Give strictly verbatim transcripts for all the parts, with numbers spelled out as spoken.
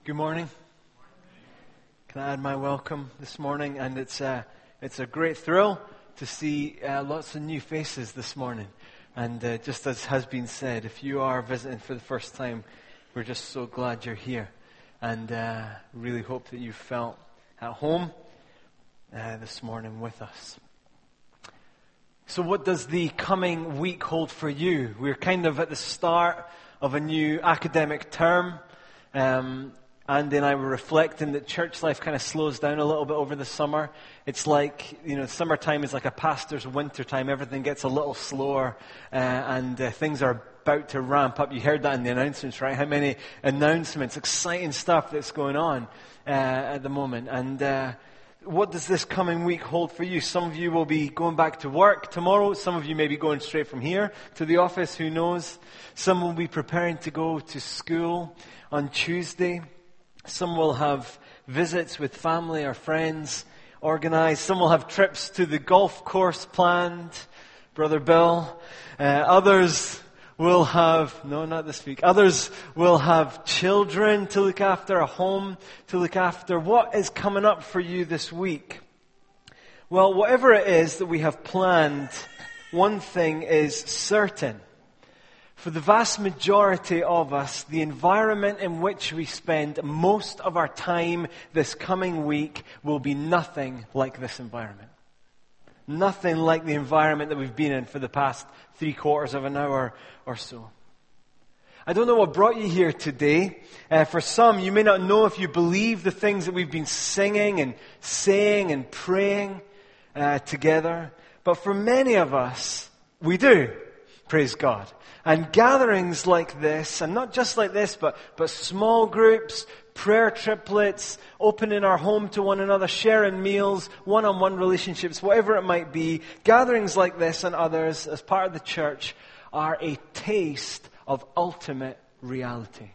Good morning. Can I add my welcome this morning? And it's a, it's a great thrill to see uh, lots of new faces this morning. And uh, just as has been said, if you are visiting for the first time, we're just so glad you're here. And uh, really hope that you felt at home uh, this morning with us. So what does the coming week hold for you? We're kind of at the start of a new academic term. Um, Andy and I were reflecting that church life kind of slows down a little bit over the summer. It's like, you know, summertime is like a pastor's winter time. Everything gets a little slower uh, and uh, things are about to ramp up. You heard that in the announcements, right? How many announcements, exciting stuff that's going on uh, at the moment. And uh, what does this coming week hold for you? Some of you will be going back to work tomorrow. Some of you may be going straight from here to the office. Who knows? Some will be preparing to go to school on Tuesday. Some will have visits with family or friends organized. Some will have trips to the golf course planned, Brother Bill. Uh, others will have, no, not this week. Others will have children to look after, a home to look after. What is coming up for you this week? Well, whatever it is that we have planned, one thing is certain. For the vast majority of us, the environment in which we spend most of our time this coming week will be nothing like this environment. Nothing like the environment that we've been in for the past three quarters of an hour or so. I don't know what brought you here today. Uh, for some, you may not know if you believe the things that we've been singing and saying and praying uh, together. But for many of us, we do. Praise God. And gatherings like this, and not just like this, but, but small groups, prayer triplets, opening our home to one another, sharing meals, one-on-one relationships, whatever it might be, gatherings like this and others as part of the church are a taste of ultimate reality.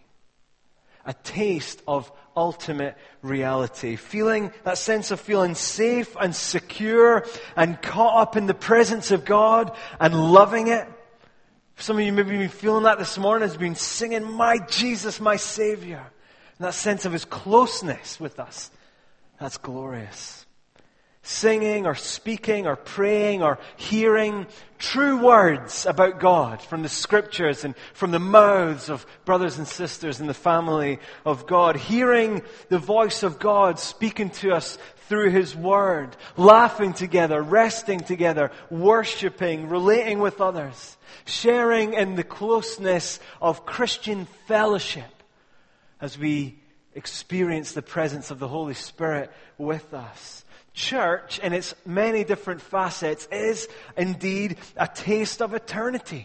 A taste of ultimate reality. Feeling, that sense of feeling safe and secure and caught up in the presence of God and loving it. Some of you maybe been feeling that this morning as been singing, "My Jesus, my Savior." And that sense of His closeness with us. That's glorious. Singing or speaking or praying or hearing true words about God from the Scriptures and from the mouths of brothers and sisters in the family of God. Hearing the voice of God speaking to us through His Word. Laughing together, resting together, worshipping, relating with others. Sharing in the closeness of Christian fellowship as we experience the presence of the Holy Spirit with us. Church, in its many different facets, is indeed a taste of eternity.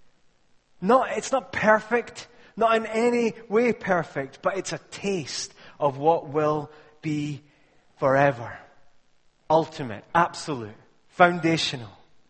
Not, it's not perfect, not in any way perfect, but it's a taste of what will be forever. Ultimate, absolute, foundational.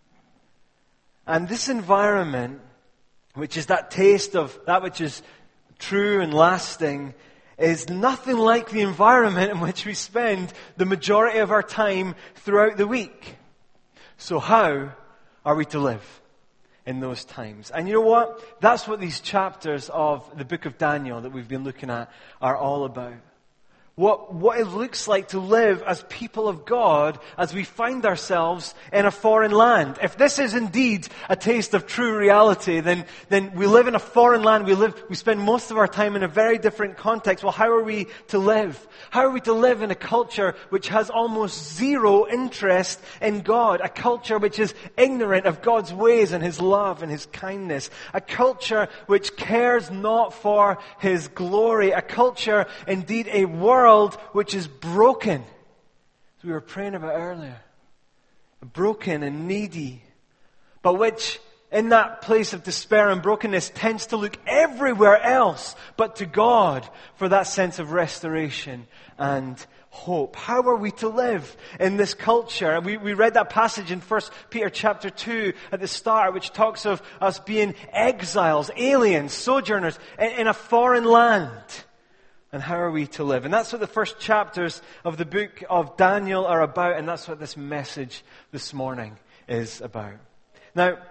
And this environment, which is that taste of that which is true and lasting, is nothing like the environment in which we spend the majority of our time throughout the week. So how are we to live in those times? And you know what? That's what these chapters of the book of Daniel that we've been looking at are all about. What, what it looks like to live as people of God as we find ourselves in a foreign land. If this is indeed a taste of true reality, then, then we live in a foreign land. We live, we spend most of our time in a very different context. Well, how are we to live? How are we to live in a culture which has almost zero interest in God? A culture which is ignorant of God's ways and His love and His kindness. A culture which cares not for His glory. A culture, indeed a world which is broken, as we were praying about earlier, broken and needy, but which in that place of despair and brokenness tends to look everywhere else but to God for that sense of restoration and hope. How are we to live in this culture? We, we read that passage in First Peter chapter two at the start, which talks of us being exiles, aliens, sojourners in, in a foreign land. And how are we to live? And that's what the first chapters of the book of Daniel are about. And that's what this message this morning is about. Now,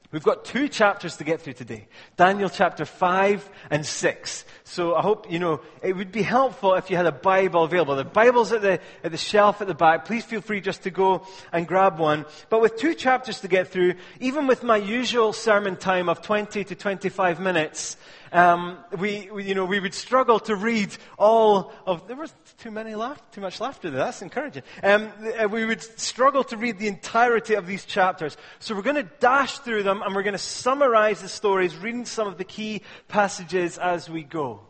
We've got two chapters to get through today. Daniel chapter five and six. So I hope, you know, it would be helpful if you had a Bible available. The Bible's at the, at the shelf at the back. Please feel free just to go and grab one. But with two chapters to get through, even with my usual sermon time of twenty to twenty-five minutes, um, we, we, you know, we would struggle to read all of, there was too many laugh, too much laughter there. That's encouraging. Um, we would struggle to read the entirety of these chapters. So we're going to dash through them, and we're going to summarize the stories, reading some of the key passages as we go.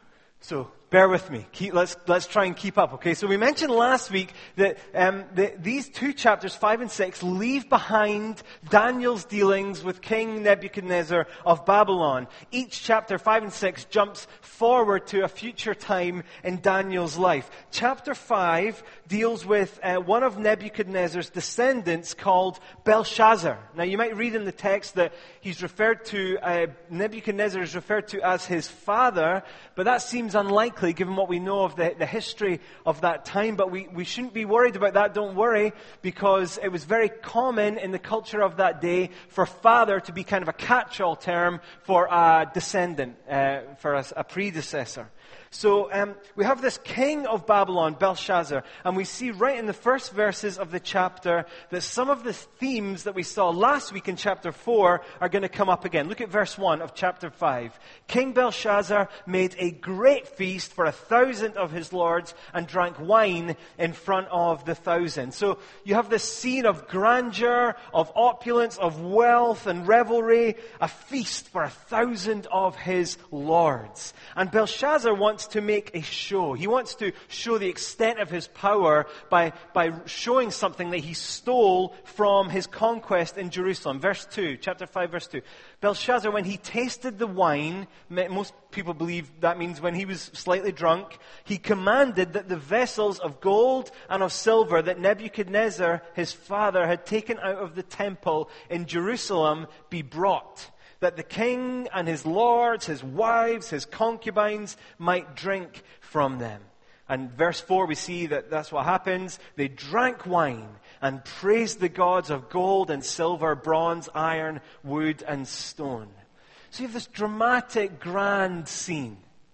So bear with me. Keep, let's let's try and keep up. Okay. So we mentioned last week that um, the, these two chapters, five and six, leave behind Daniel's dealings with King Nebuchadnezzar of Babylon. Each chapter, five and six, jumps forward to a future time in Daniel's life. Chapter five deals with uh, one of Nebuchadnezzar's descendants called Belshazzar. Now you might read in the text that he's referred to, uh, Nebuchadnezzar is referred to as his father, but that seems unlikely given what we know of the, the history of that time. But we, we shouldn't be worried about that. Don't worry, because it was very common in the culture of that day for father to be kind of a catch-all term for a descendant, uh, for a, a predecessor. So um, we have this king of Babylon, Belshazzar, and we see right in the first verses of the chapter that some of the themes that we saw last week in chapter four are going to come up again. Look at verse one of chapter five. King Belshazzar made a great feast for a thousand of his lords and drank wine in front of the thousand. So you have this scene of grandeur, of opulence, of wealth and revelry, a feast for a thousand of his lords. And Belshazzar wants to make a show. He wants to show the extent of his power by, by showing something that he stole from his conquest in Jerusalem. Verse two, chapter five, verse two. Belshazzar, when he tasted the wine, most people believe that means when he was slightly drunk, he commanded that the vessels of gold and of silver that Nebuchadnezzar, his father, had taken out of the temple in Jerusalem be brought, that the king and his lords, his wives, his concubines might drink from them. And verse four, we see that that's what happens. They drank wine and praised the gods of gold and silver, bronze, iron, wood, and stone. So you have this dramatic, grand scene,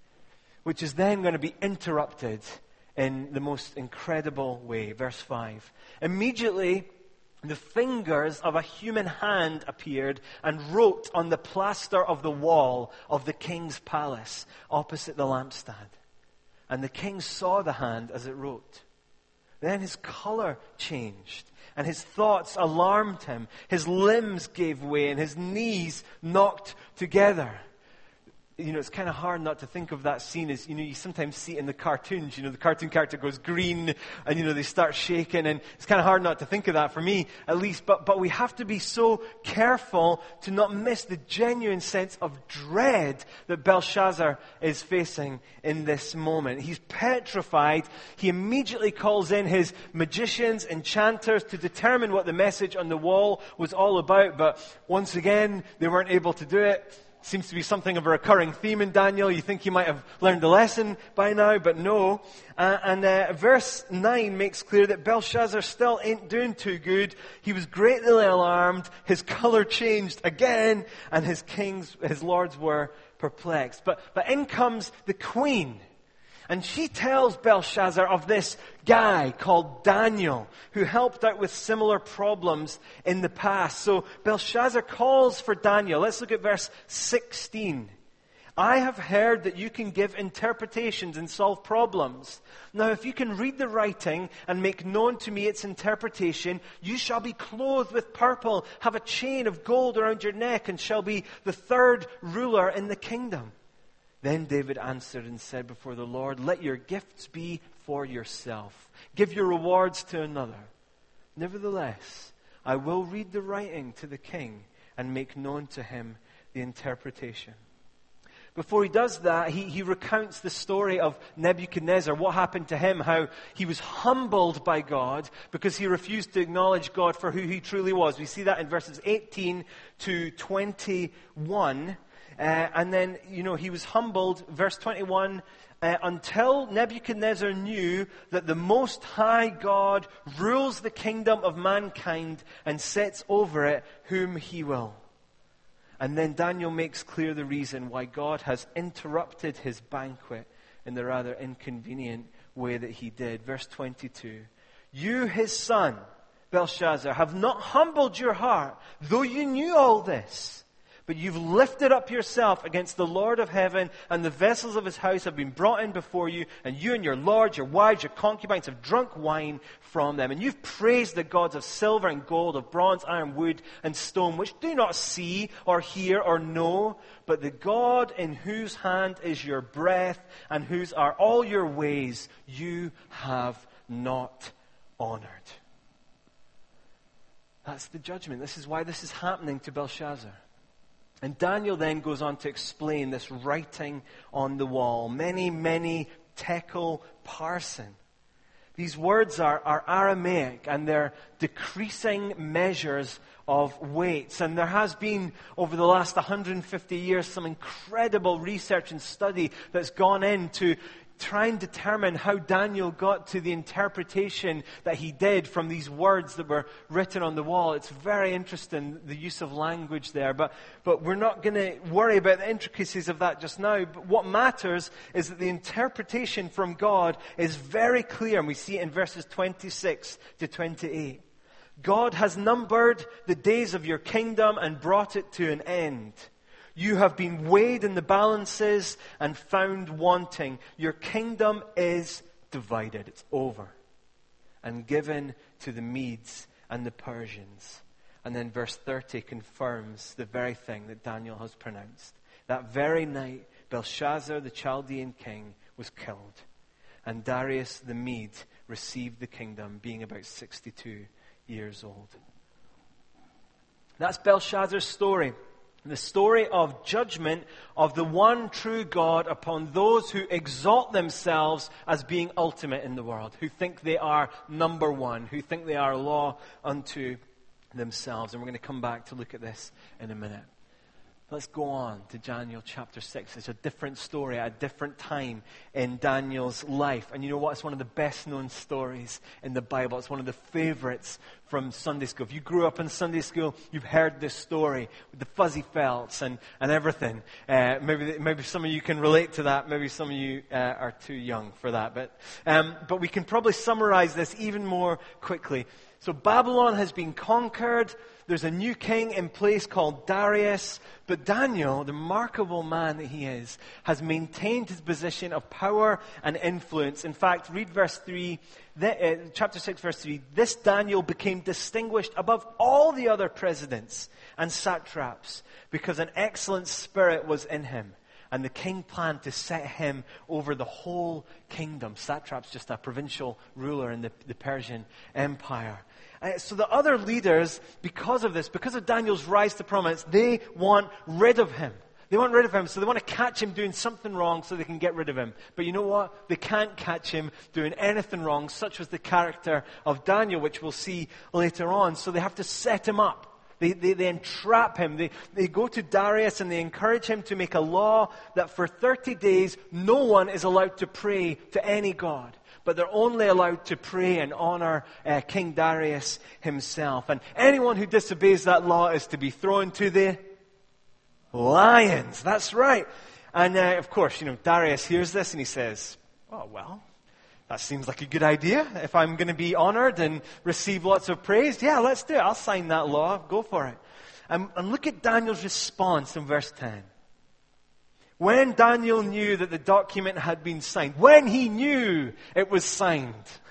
which is then going to be interrupted in the most incredible way. Verse five. Immediately, the fingers of a human hand appeared and wrote on the plaster of the wall of the king's palace opposite the lampstand. And the king saw the hand as it wrote. Then his color changed, and his thoughts alarmed him. His limbs gave way, and his knees knocked together. You know, it's kind of hard not to think of that scene as, you know, you sometimes see it in the cartoons. You know, the cartoon character goes green and, you know, they start shaking. And it's kind of hard not to think of that, for me at least. But, but we have to be so careful to not miss the genuine sense of dread that Belshazzar is facing in this moment. He's petrified. He immediately calls in his magicians, enchanters, to determine what the message on the wall was all about. But once again, they weren't able to do it. Seems to be something of a recurring theme in Daniel. You think you might have learned the lesson by now, but no. Uh, and uh, verse nine makes clear that Belshazzar still ain't doing too good. He was greatly alarmed. His color changed again, and his kings, his lords were perplexed. But, but in comes the queen. And she tells Belshazzar of this guy called Daniel, who helped out with similar problems in the past. So Belshazzar calls for Daniel. Let's look at verse sixteen. I have heard that you can give interpretations and solve problems. Now, if you can read the writing and make known to me its interpretation, you shall be clothed with purple, have a chain of gold around your neck, and shall be the third ruler in the kingdom. Then David answered and said before the Lord, let your gifts be for yourself. Give your rewards to another. Nevertheless, I will read the writing to the king and make known to him the interpretation. Before he does that, he, he recounts the story of Nebuchadnezzar, what happened to him, how he was humbled by God because he refused to acknowledge God for who he truly was. We see that in verses eighteen to twenty-one. Uh, and then, you know, he was humbled, verse twenty-one, uh, until Nebuchadnezzar knew that the Most High God rules the kingdom of mankind and sets over it whom he will. And then Daniel makes clear the reason why God has interrupted his banquet in the rather inconvenient way that he did. Verse twenty-two. You, his son, Belshazzar, have not humbled your heart, though you knew all this. But you've lifted up yourself against the Lord of heaven, and the vessels of his house have been brought in before you, and you and your lords, your wives, your concubines have drunk wine from them. And you've praised the gods of silver and gold, of bronze, iron, wood, and stone, which do not see or hear or know, but the God in whose hand is your breath, and whose are all your ways, you have not honored. That's the judgment. This is why this is happening to Belshazzar. And Daniel then goes on to explain this writing on the wall. Many, many tekel parsin. These words are, are Aramaic, and they're decreasing measures of weights. And there has been, over the last one hundred fifty years, some incredible research and study that's gone into try and determine how Daniel got to the interpretation that he did from these words that were written on the wall. It's very interesting, the use of language there. But, but we're not going to worry about the intricacies of that just now. But what matters is that the interpretation from God is very clear. And we see it in verses twenty-six to twenty-eight. God has numbered the days of your kingdom and brought it to an end. You have been weighed in the balances and found wanting. Your kingdom is divided. It's over. And given to the Medes and the Persians. And then verse thirty confirms the very thing that Daniel has pronounced. That very night, Belshazzar, the Chaldean king, was killed. And Darius the Mede received the kingdom, being about sixty-two years old. That's Belshazzar's story. The story of judgment of the one true God upon those who exalt themselves as being ultimate in the world, who think they are number one, who think they are law unto themselves. And we're going to come back to look at this in a minute. Let's go on to Daniel chapter six. It's a different story at a different time in Daniel's life. And you know what? It's one of the best known stories in the Bible. It's one of the favorites from Sunday school. If you grew up in Sunday school, you've heard this story with the fuzzy felts and, and everything. Uh, maybe maybe some of you can relate to that. Maybe some of you uh, are too young for that. But um, but we can probably summarize this even more quickly. So Babylon has been conquered. There's a new king in place called Darius. But Daniel, the remarkable man that he is, has maintained his position of power and influence. In fact, read verse three, the, uh, chapter six, verse three. This Daniel became distinguished above all the other presidents and satraps because an excellent spirit was in him. And the king planned to set him over the whole kingdom. Satrap's just a provincial ruler in the, the Persian Empire. Uh, so the other leaders, because of this, because of Daniel's rise to prominence, they want rid of him. They want rid of him, so they want to catch him doing something wrong so they can get rid of him. But you know what? They can't catch him doing anything wrong. Such was the character of Daniel, which we'll see later on. So they have to set him up. They, they, they entrap him. They, they go to Darius and they encourage him to make a law that for thirty days no one is allowed to pray to any god. But they're only allowed to pray and honor uh, King Darius himself. And anyone who disobeys that law is to be thrown to the lions. That's right. And uh, of course, you know, Darius hears this and he says, oh, well, that seems like a good idea. If I'm going to be honored and receive lots of praise, yeah, let's do it. I'll sign that law. Go for it. And, and look at Daniel's response in verse ten. When Daniel knew that the document had been signed, when he knew it was signed,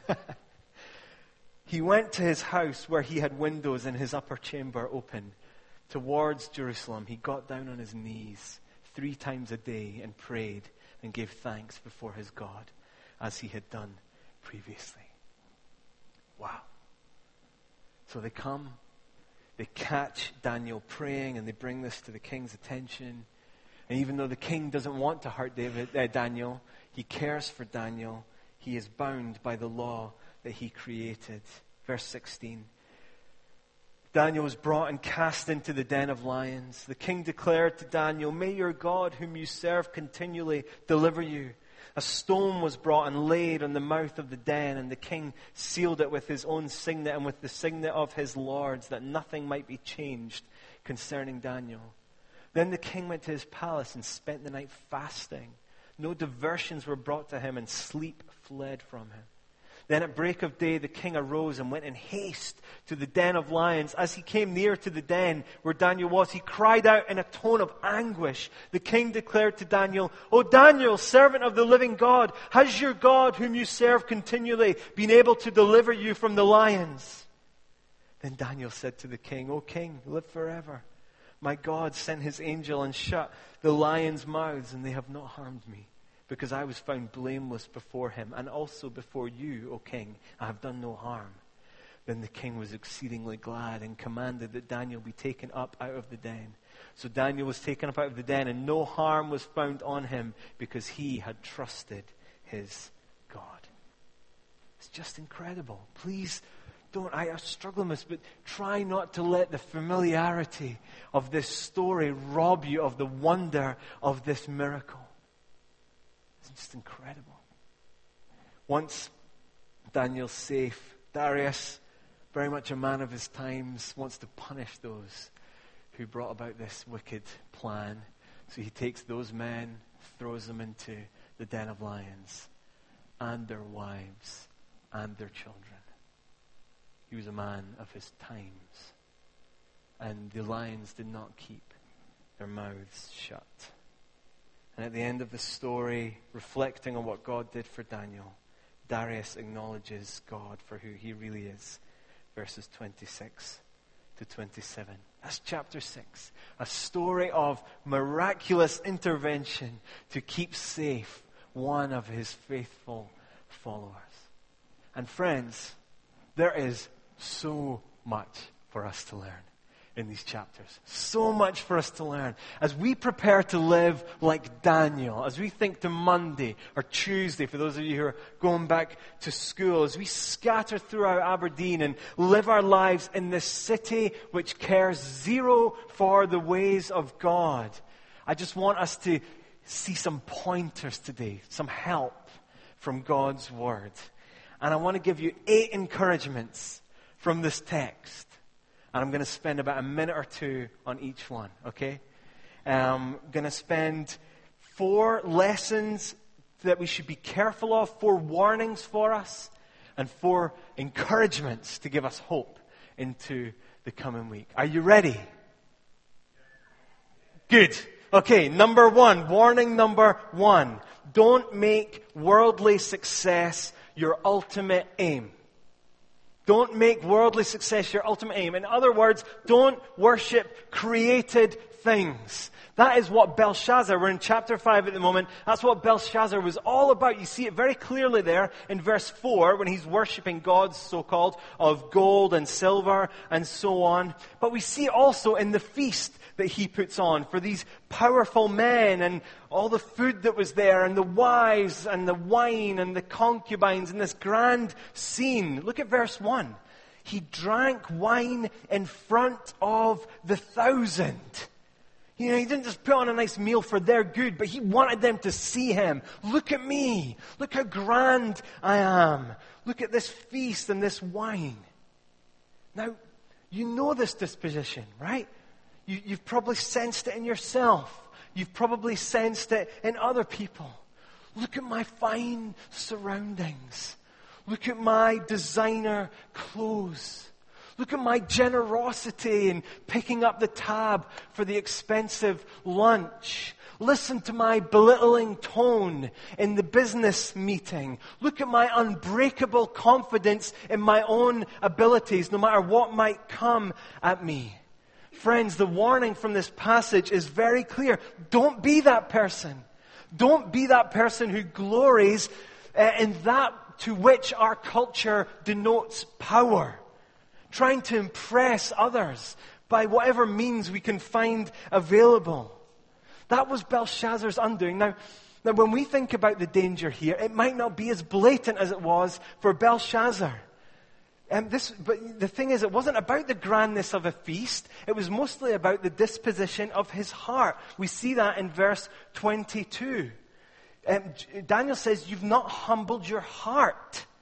he went to his house where he had windows in his upper chamber open towards Jerusalem. He got down on his knees three times a day and prayed and gave thanks before his God, as he had done previously. Wow. So they come, they catch Daniel praying, and they bring this to the king's attention. And even though the king doesn't want to hurt David, uh, Daniel, he cares for Daniel. He is bound by the law that he created. Verse sixteen. Daniel was brought and cast into the den of lions. The king declared to Daniel, may your God, whom you serve continually, deliver you. A stone was brought and laid on the mouth of the den, and the king sealed it with his own signet and with the signet of his lords, that nothing might be changed concerning Daniel. Then the king went to his palace and spent the night fasting. No diversions were brought to him, and sleep fled from him. Then at break of day, the king arose and went in haste to the den of lions. As he came near to the den where Daniel was, he cried out in a tone of anguish. The king declared to Daniel, "O Daniel, servant of the living God, has your God, whom you serve continually, been able to deliver you from the lions?" Then Daniel said to the king, "O king, live forever. My God sent his angel and shut the lions' mouths, and they have not harmed me, because I was found blameless before him, and also before you, O king. I have done no harm." Then the king was exceedingly glad and commanded that Daniel be taken up out of the den. So Daniel was taken up out of the den, and no harm was found on him, because he had trusted his God. It's just incredible. Please don't, I, I struggle with this, but try not to let the familiarity of this story rob you of the wonder of this miracle. It's just incredible. Once Daniel's safe, Darius, very much a man of his times, wants to punish those who brought about this wicked plan. So he takes those men, throws them into the den of lions, and their wives, and their children. He was a man of his times. And the lions did not keep their mouths shut. And at the end of the story, reflecting on what God did for Daniel, Darius acknowledges God for who he really is. Verses twenty-six to twenty-seven. That's chapter six. A story of miraculous intervention to keep safe one of his faithful followers. And friends, there is so much for us to learn in these chapters. So much for us to learn. As we prepare to live like Daniel, as we think to Monday or Tuesday, for those of you who are going back to school, as we scatter throughout Aberdeen and live our lives in this city which cares zero for the ways of God, I just want us to see some pointers today, some help from God's Word. And I want to give you eight encouragements from this text. And I'm going to spend about a minute or two on each one, okay? I'm going to spend four lessons that we should be careful of, four warnings for us, and four encouragements to give us hope into the coming week. Are you ready? Good. Okay, number one, warning number one. Don't make worldly success your ultimate aim. Don't make worldly success your ultimate aim. In other words, don't worship created things. That is what Belshazzar, we're in chapter five at the moment, that's what Belshazzar was all about. You see it very clearly there in verse four when he's worshipping gods, so-called, of gold and silver and so on. But we see it also in the feast that he puts on for these powerful men and all the food that was there and the wives and the wine and the concubines and this grand scene. Look at verse one. He drank wine in front of the thousand. You know, he didn't just put on a nice meal for their good, but he wanted them to see him. Look at me. Look how grand I am. Look at this feast and this wine. Now, you know this disposition, right? You, you've probably sensed it in yourself. You've probably sensed it in other people. Look at my fine surroundings. Look at my designer clothes. Look at my generosity in picking up the tab for the expensive lunch. Listen to my belittling tone in the business meeting. Look at my unbreakable confidence in my own abilities, no matter what might come at me. Friends, the warning from this passage is very clear. Don't be that person. Don't be that person who glories uh, in that to which our culture denotes power. Trying to impress others by whatever means we can find available. That was Belshazzar's undoing. Now, now, when we think about the danger here, it might not be as blatant as it was for Belshazzar. Um, this, but the thing is, it wasn't about the grandness of a feast. It was mostly about the disposition of his heart. We see that in verse twenty-two. Um, Daniel says, you've not humbled your heart.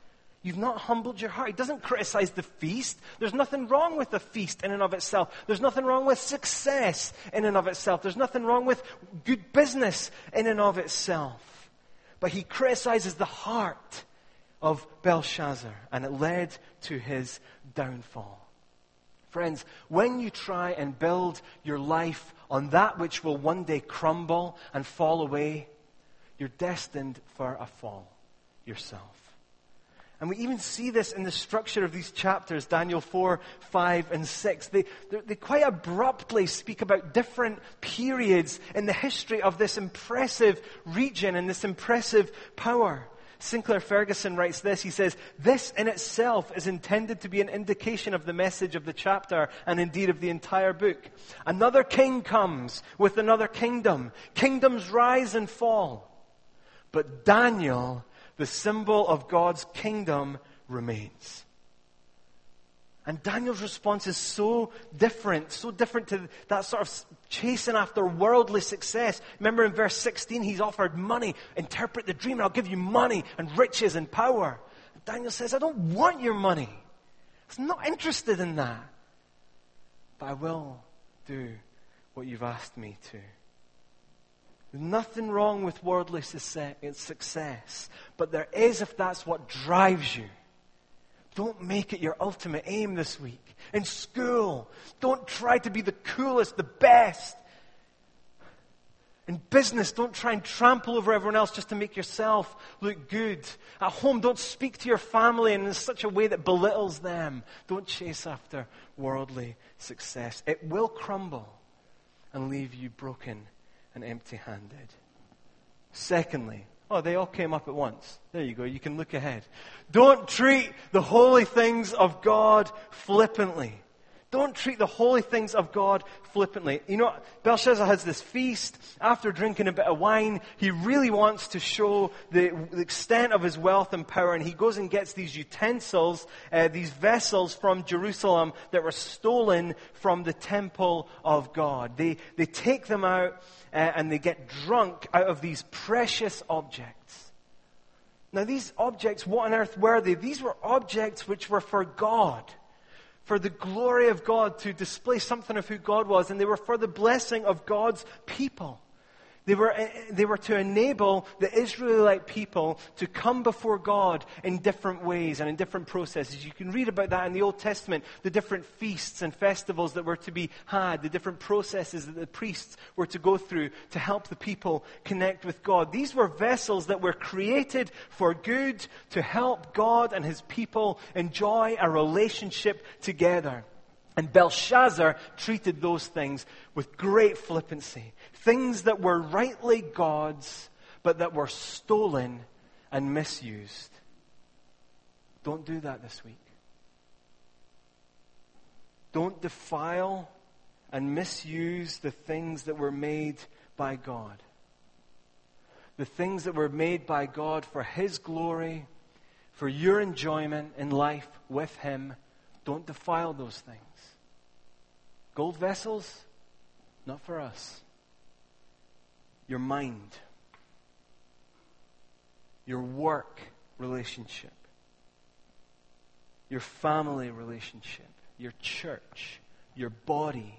You've not humbled your heart. He doesn't criticize the feast. There's nothing wrong with the feast in and of itself. There's nothing wrong with success in and of itself. There's nothing wrong with good business in and of itself. But he criticizes the heart of Belshazzar, and it led to his downfall. Friends, when you try and build your life on that which will one day crumble and fall away, you're destined for a fall yourself. And we even see this in the structure of these chapters, Daniel four, five, and six. They, they quite abruptly speak about different periods in the history of this impressive region and this impressive power. Sinclair Ferguson writes this. He says, "This in itself is intended to be an indication of the message of the chapter and indeed of the entire book. Another king comes with another kingdom. Kingdoms rise and fall. But Daniel, the symbol of God's kingdom, remains." And Daniel's response is so different, so different to that sort of chasing after worldly success. Remember in verse sixteen, he's offered money. Interpret the dream and I'll give you money and riches and power. And Daniel says, I don't want your money. I'm not interested in that. But I will do what you've asked me to. There's nothing wrong with worldly success, but there is if that's what drives you. Don't make it your ultimate aim this week. In school, don't try to be the coolest, the best. In business, don't try and trample over everyone else just to make yourself look good. At home, don't speak to your family in such a way that belittles them. Don't chase after worldly success. It will crumble and leave you broken and empty-handed. Secondly, oh, they all came up at once. There you go. You can look ahead. Don't treat the holy things of God flippantly. Don't treat the holy things of God flippantly. You know, Belshazzar has this feast. After drinking a bit of wine, he really wants to show the, the extent of his wealth and power. And he goes and gets these utensils, uh, these vessels from Jerusalem that were stolen from the temple of God. They, they take them out uh, and they get drunk out of these precious objects. Now these objects, what on earth were they? These were objects which were for God. For the glory of God, to display something of who God was. And they were for the blessing of God's people. They were, they were to enable the Israelite people to come before God in different ways and in different processes. You can read about that in the Old Testament, the different feasts and festivals that were to be had, the different processes that the priests were to go through to help the people connect with God. These were vessels that were created for good, to help God and His people enjoy a relationship together. And Belshazzar treated those things with great flippancy. Things that were rightly God's, but that were stolen and misused. Don't do that this week. Don't defile and misuse the things that were made by God. The things that were made by God for His glory, for your enjoyment in life with Him. Don't defile those things. Gold vessels, not for us. Your mind, your work relationship, your family relationship, your church, your body.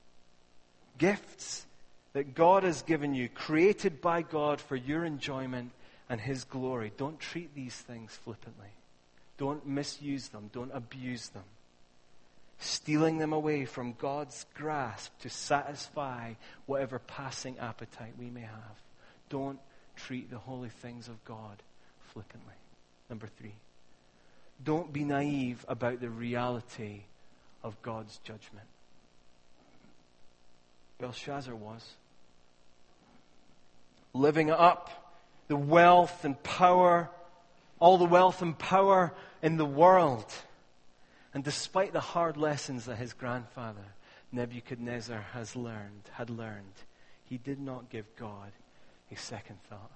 Gifts that God has given you, created by God for your enjoyment and His glory. Don't treat these things flippantly. Don't misuse them. Don't abuse them. Stealing them away from God's grasp to satisfy whatever passing appetite we may have. Don't treat the holy things of God flippantly. Number three, don't be naive about the reality of God's judgment. Belshazzar was. Living up the wealth and power, all the wealth and power in the world. And despite the hard lessons that his grandfather Nebuchadnezzar has learned, had learned, he did not give God a second thought.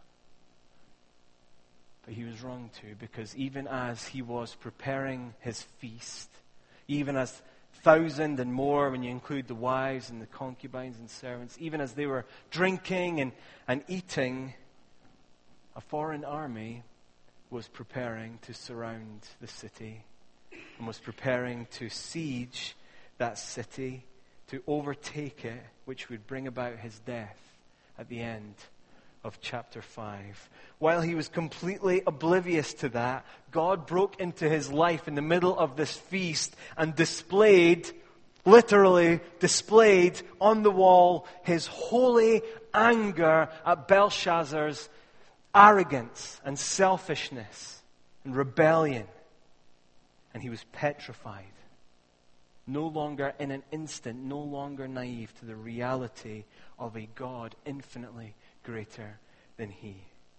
But he was wrong to, because even as he was preparing his feast, even as thousand and more, when you include the wives and the concubines and servants, even as they were drinking and, and eating, a foreign army was preparing to surround the city and was preparing to siege that city, to overtake it, which would bring about his death at the end of chapter five. While he was completely oblivious to that, God broke into his life in the middle of this feast and displayed, literally displayed on the wall, his holy anger at Belshazzar's arrogance and selfishness and rebellion. And he was petrified. No longer in an instant, no longer naive to the reality of a God infinitely greater than he.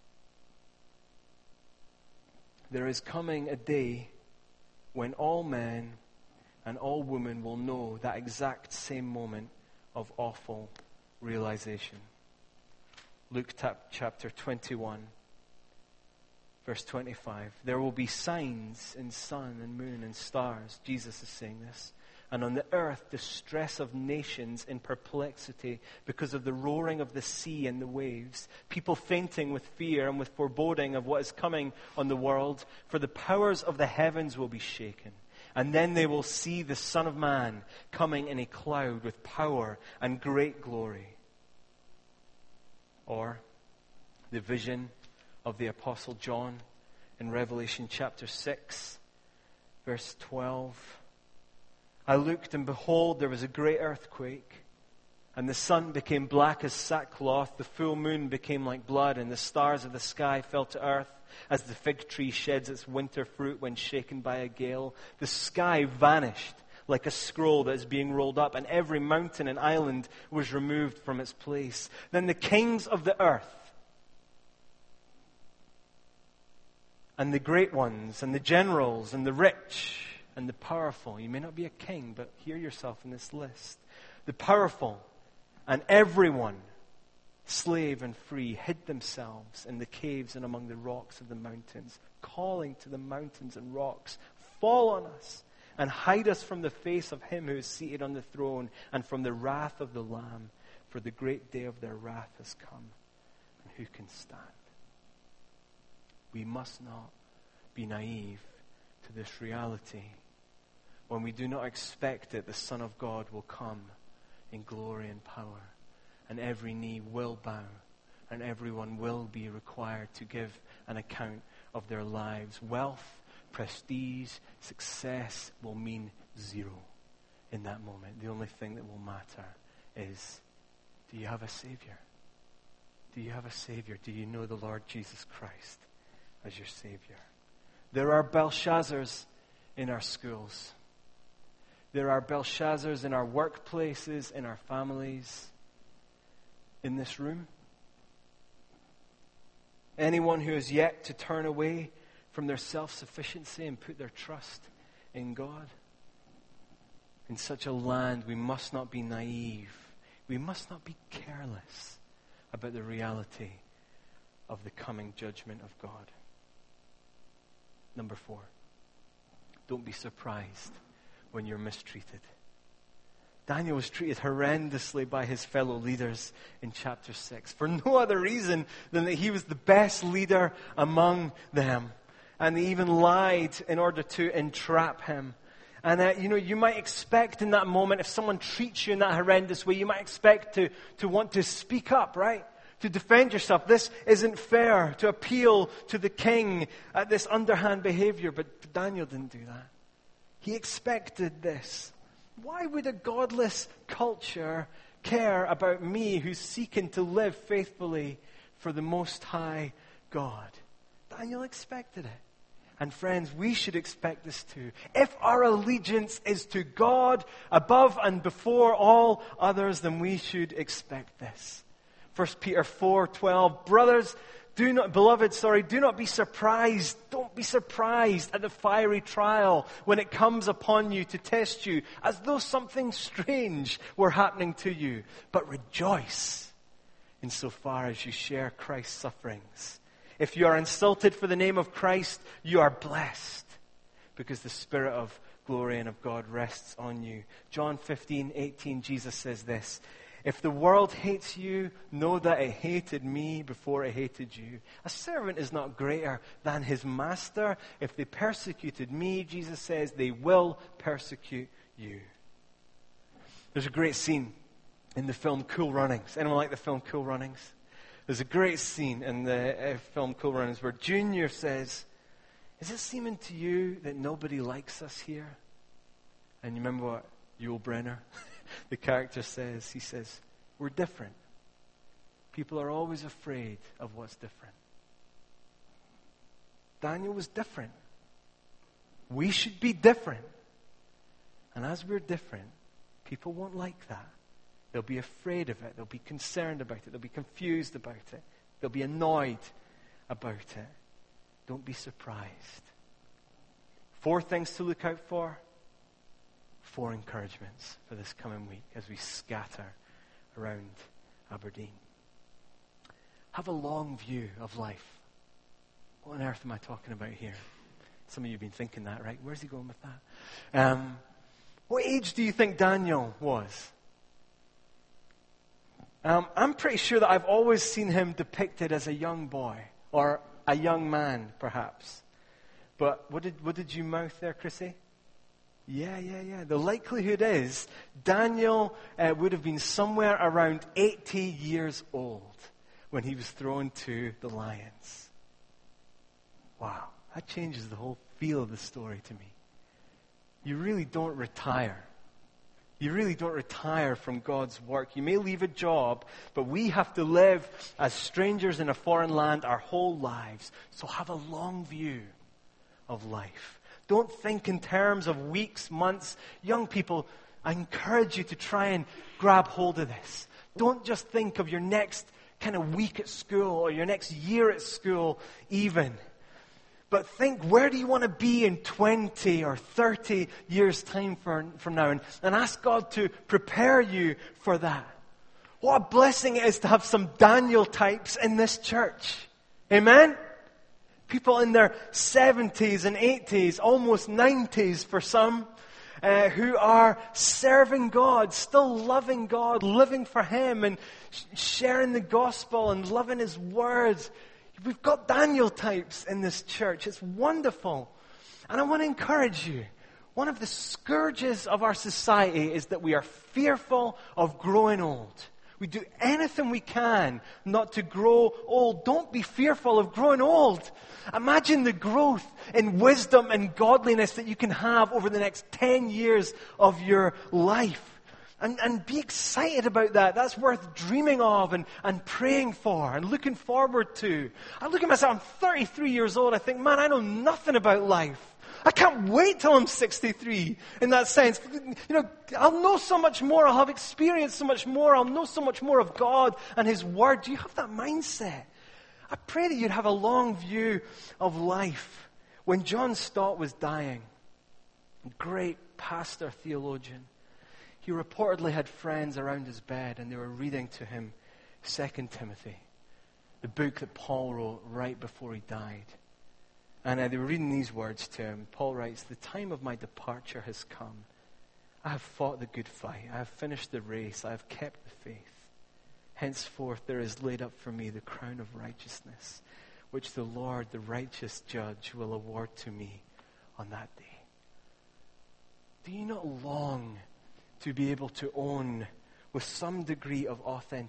There is coming a day when all men and all women will know that exact same moment of awful realization. Luke chapter twenty-one, verse twenty-five. There will be signs in sun and moon and stars. Jesus is saying this. And on the earth, distress of nations in perplexity because of the roaring of the sea and the waves. People fainting with fear and with foreboding of what is coming on the world. For the powers of the heavens will be shaken. And then they will see the Son of Man coming in a cloud with power and great glory. Or the vision of the Apostle John in Revelation chapter six, verse twelve. I looked, and behold, there was a great earthquake, and the sun became black as sackcloth, the full moon became like blood, and the stars of the sky fell to earth, as the fig tree sheds its winter fruit when shaken by a gale. The sky vanished like a scroll that is being rolled up, and every mountain and island was removed from its place. Then the kings of the earth, and the great ones, and the generals, and the rich, and the powerful. You may not be a king, but hear yourself in this list. The powerful and everyone, slave and free, hid themselves in the caves and among the rocks of the mountains, calling to the mountains and rocks, fall on us and hide us from the face of him who is seated on the throne and from the wrath of the Lamb, for the great day of their wrath has come, and who can stand? We must not be naive to this reality. When we do not expect it, the Son of God will come in glory and power, and every knee will bow, and everyone will be required to give an account of their lives. Wealth, prestige, success will mean zero in that moment. The only thing that will matter is, do you have a Savior? Do you have a Savior? Do you know the Lord Jesus Christ as your Savior? There are Belshazzars in our schools. There are Belshazzars in our workplaces, in our families, in this room. Anyone who has yet to turn away from their self-sufficiency and put their trust in God. In such a land, we must not be naive. We must not be careless about the reality of the coming judgment of God. Number four, don't be surprised when you're mistreated. Daniel was treated horrendously by his fellow leaders in chapter six for no other reason than that he was the best leader among them. And they even lied in order to entrap him. And uh, you know, you might expect in that moment, if someone treats you in that horrendous way, you might expect to, to want to speak up, right? To defend yourself. This isn't fair. To appeal to the king at this underhand behavior. But Daniel didn't do that. He expected this. Why would a godless culture care about me who's seeking to live faithfully for the Most High God? Daniel expected it. And friends, we should expect this too. If our allegiance is to God above and before all others, then we should expect this. First Peter four twelve, brothers, do not, beloved, sorry, do not be surprised. Don't be surprised at the fiery trial when it comes upon you to test you, as though something strange were happening to you. But rejoice insofar as you share Christ's sufferings. If you are insulted for the name of Christ, you are blessed, because the Spirit of glory and of God rests on you. John fifteen eighteen, Jesus says this, If the world hates you, know that it hated me before it hated you. A servant is not greater than his master. If they persecuted me, Jesus says, they will persecute you. There's a great scene in the film Cool Runnings. Anyone like the film Cool Runnings? There's a great scene in the uh, film Cool Runnings where Junior says, is it seeming to you that nobody likes us here? And you remember what Yul Brynner, the character, says? He says, we're different. People are always afraid of what's different. Daniel was different. We should be different. And as we're different, people won't like that. They'll be afraid of it. They'll be concerned about it. They'll be confused about it. They'll be annoyed about it. Don't be surprised. Four things to look out for. Four encouragements for this coming week as we scatter around Aberdeen. Have a long view of life. What on earth am I talking about here? Some of you have been thinking that, right? Where's he going with that? Um, what age do you think Daniel was? Um, I'm pretty sure that I've always seen him depicted as a young boy, or a young man, perhaps. But what did what did you mouth there, Chrissy? Yeah, yeah, yeah. The likelihood is Daniel uh, would have been somewhere around eighty years old when he was thrown to the lions. Wow, that changes the whole feel of the story to me. You really don't retire. You really don't retire from God's work. You may leave a job, but we have to live as strangers in a foreign land our whole lives. So have a long view of life. Don't think in terms of weeks, months. Young people, I encourage you to try and grab hold of this. Don't just think of your next kind of week at school or your next year at school even. But think, where do you want to be in twenty or thirty years' time for, from now? And, and ask God to prepare you for that. What a blessing it is to have some Daniel types in this church. Amen? People in their seventies and eighties, almost nineties for some, uh, who are serving God, still loving God, living for Him, and sh- sharing the gospel and loving His words. We've got Daniel types in this church. It's wonderful. And I want to encourage you. One of the scourges of our society is that we are fearful of growing old. We do anything we can not to grow old. Don't be fearful of growing old. Imagine the growth in wisdom and godliness that you can have over the next ten years of your life. And, and be excited about that. That's worth dreaming of and, and praying for and looking forward to. I look at myself, I'm thirty-three years old. I think, man, I know nothing about life. I can't wait till I'm sixty-three in that sense. You know, I'll know so much more. I'll have experienced so much more. I'll know so much more of God and His Word. Do you have that mindset? I pray that you'd have a long view of life. When John Stott was dying, great pastor, theologian, he reportedly had friends around his bed and they were reading to him Second Timothy, the book that Paul wrote right before he died. And uh, they were reading these words to him. Paul writes, "The time of my departure has come. I have fought the good fight. I have finished the race. I have kept the faith. Henceforth there is laid up for me the crown of righteousness, which the Lord, the righteous judge, will award to me on that day." Do you not long to be able to own with some degree of authenticity